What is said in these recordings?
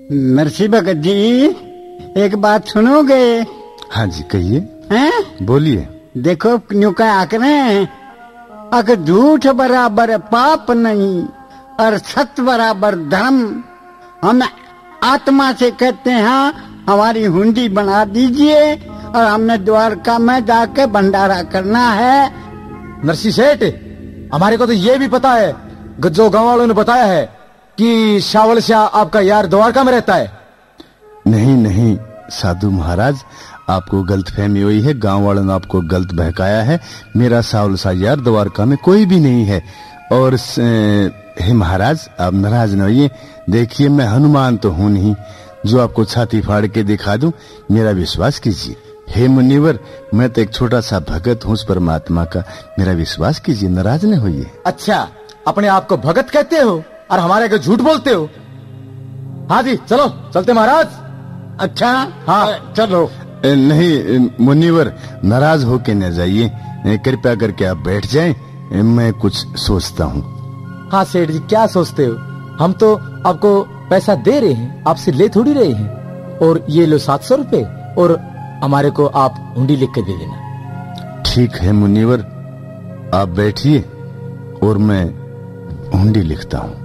नरसी भगत जी, एक बात सुनोगे? हाँ जी, कहिए। हैं? बोलिए। देखो न्यू का आकरे अगर झूठ बराबर पाप नहीं और सत्य बराबर धर्म। हम आत्मा से कहते हैं हमारी हुंडी बना दीजिए और हमने द्वारका में जाके भंडारा करना है। नरसी सेठ, हमारे को तो ये भी पता है, जो गांव वालों ने बताया है कि शावल शाह आपका यार द्वारका में रहता है। नहीं नहीं साधु महाराज, आपको गलतफहमी हुई है। गांव वालों ने आपको गलत बहकाया है। मेरा शावल शाह यार द्वारका में कोई भी नहीं है। और हे महाराज, आप नाराज न होइए। देखिए, मैं हनुमान तो हूं नहीं जो आपको छाती फाड़ के दिखा दूं। मेरा विश्वास कीजिए। हे मुनिवर, मैं तो एक छोटा सा भगत हूँ उस परमात्मा का। मेरा विश्वास कीजिए, नाराज न होइए। अच्छा, अपने आप को भगत कहते हो और हमारे को झूठ बोलते हो? हाँ जी, चलो चलते महाराज। अच्छा हाँ चलो। नहीं मुनिवर, नाराज होके न जाइए। कृपया करके आप बैठ जाएं, मैं कुछ सोचता हूँ। हाँ सेठ जी, क्या सोचते हो? हम तो आपको पैसा दे रहे हैं, आपसे ले थोड़ी रहे हैं। और ये लो 700 रुपए, और हमारे को आप हुंडी लिख के दे देना। ठीक है मुनिवर, आप बैठिए और मैं हुंडी लिखता हूँ।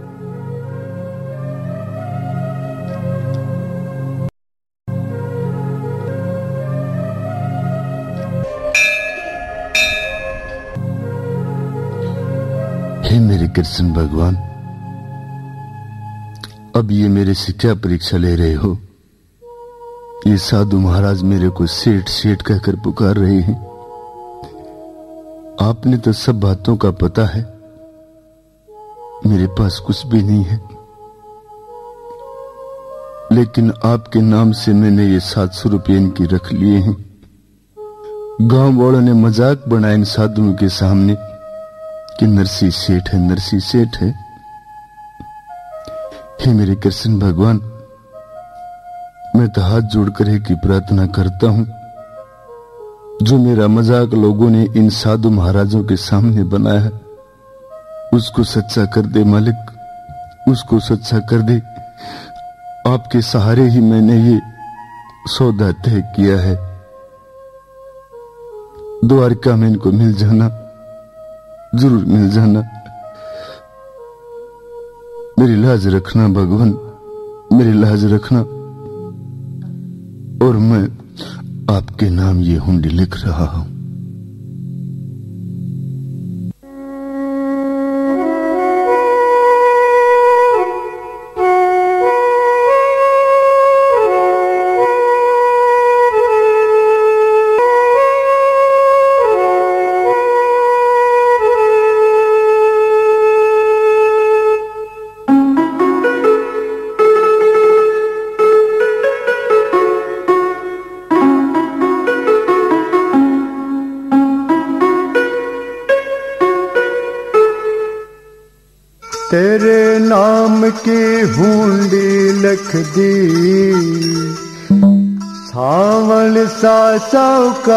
हे मेरे कृष्ण भगवान, अब ये मेरे से क्या परीक्षा ले रहे हो? ये साधु महाराज मेरे को सेठ सेठ कहकर पुकार रहे हैं। आपने तो सब बातों का पता है, मेरे पास कुछ भी नहीं है। लेकिन आपके नाम से मैंने ये 700 रुपये इनकी रख लिए हैं। गांव वालों ने मजाक बनाया इन साधुओं के सामने कि नरसी सेठ है, नरसी सेठ है। हे मेरे कृष्ण भगवान, मैं तो हाथ जोड़कर एक ही प्रार्थना करता हूं, जो मेरा मजाक लोगों ने इन साधु महाराजों के सामने बनाया है, उसको सच्चा कर दे मालिक, उसको सच्चा कर दे। आपके सहारे ही मैंने ये सौदा तय किया है। द्वारका में इनको मिल जाना, जरूर मिल जाना। मेरी लाज रखना भगवान, मेरी लाज रखना। और मैं आपके नाम ये हुंडी लिख रहा हूं। तेरे नाम की हुंडी लिख दी, सावल सा साहूकार।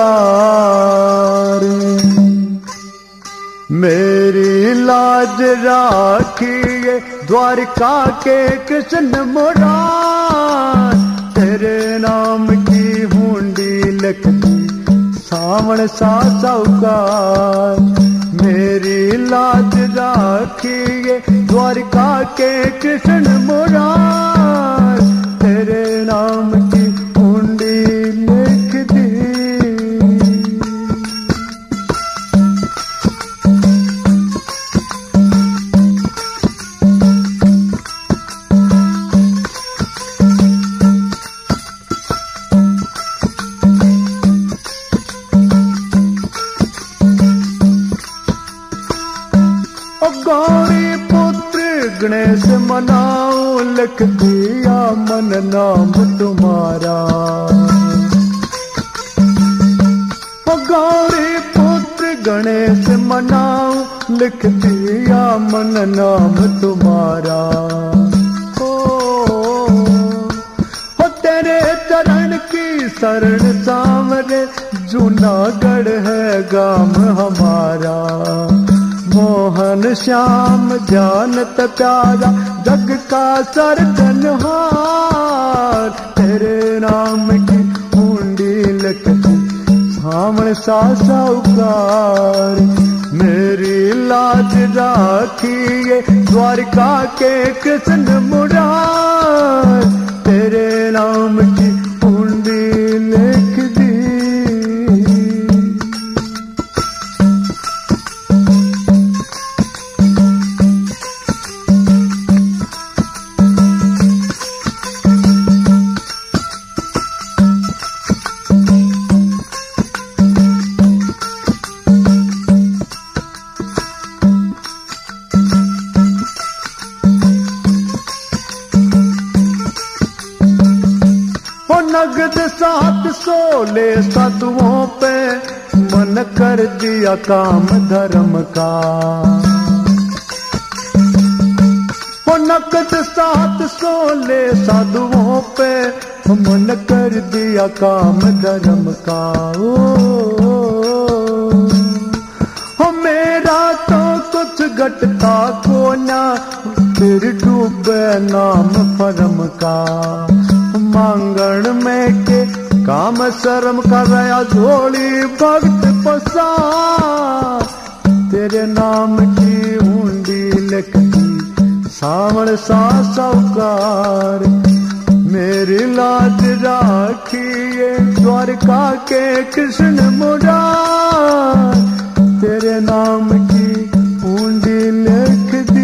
मेरी लाज राखिए द्वारका के कृष्ण मुरार। तेरे नाम की हुंडी लिख दी, सावल सा साहूकार। मेरी लाज राखिए द्वारका के कृष्ण मुरार। तेरे नाम की हुंडी लिख दी। गौरी पुत्र गणेश मनाओ, लिख दिया मन नाम तुम्हारा। गौरी पुत्र गणेश मनाओ, लिख दिया मन नाम तुम्हारा। हो तेरे चरण की शरण सांवरे, जूनागढ़ है गाम हमारा। मोहन श्याम जानत प्यारा, जग का सर्जनहार। सा साहूकार। मेरी लाज राखिए द्वारका के कृष्ण मुरार, तेरे नाम की कुंडी लिख दी। नगद 700 साधुओं पे मन कर दिया काम धर्म का। वो नगद 700 साधुओं पे मन कर दिया काम धर्म का। ओ मेरा तो कुछ घटता को ना, फिर डूबे नाम परम का। मांगण में के काम शर्म कर रहा झोली भक्त पसा, तेरे नाम की हुंडी लिख दी सावण सा साहूकार। मेरी लाज राखिए द्वारका के कृष्ण मुरार, तेरे नाम की हुंडी लिख दी।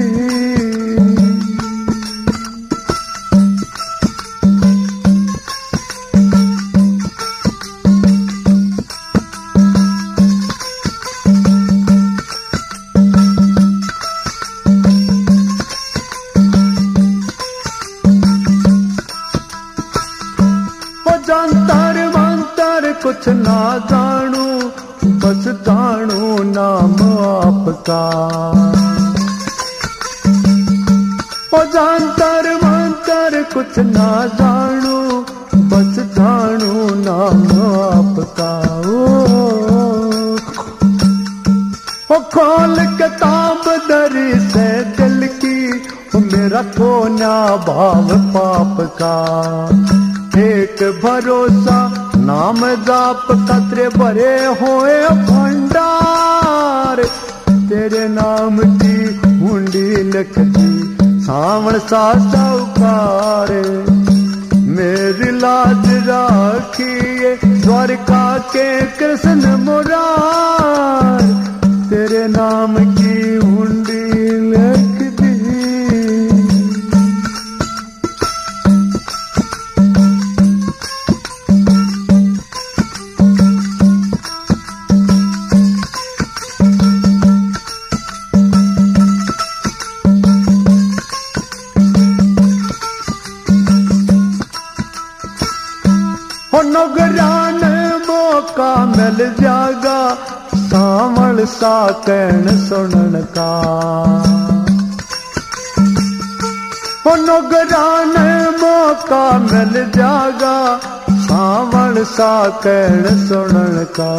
जंतर मंतर कुछ ना जानू, बस जानू नाम आपका। ओ जंतर मंतर कुछ ना जानू, बस जानू नाम आपका। ओ खोल किताब दरी से दिल की, मेरा कोना भाव पाप का। एक भरोसा नाम जाप कतरे भरे होए भंडार, तेरे नाम की हुंडी लिख दी सावण सा साहूकार। मेरी लाज राखिए द्वारका के कृष्ण मुरार, तेरे नाम की हुंडी लिख दी। नौकरान मौका मिल जागा सावण सा कहन सुनन का। नौकरान मौका मिल जागा सावण सा कहन सुनन का।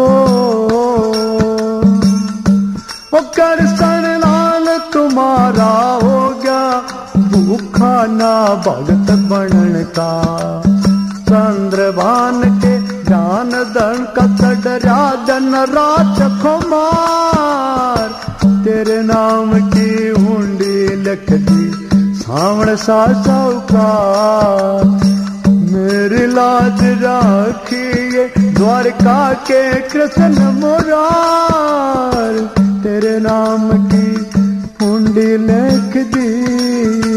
ओ करसन लाल तुम्हारा हो गया भूखा ना भगत बनन का। चंद्रभान के जान धन का डरा दिन रात खुमार, तेरे नाम की हुंडी लिख दी सावण सा साहूकार। मेरी लाज राखिए द्वारका के कृष्ण मुरार, तेरे नाम की हुंडी लिख दी।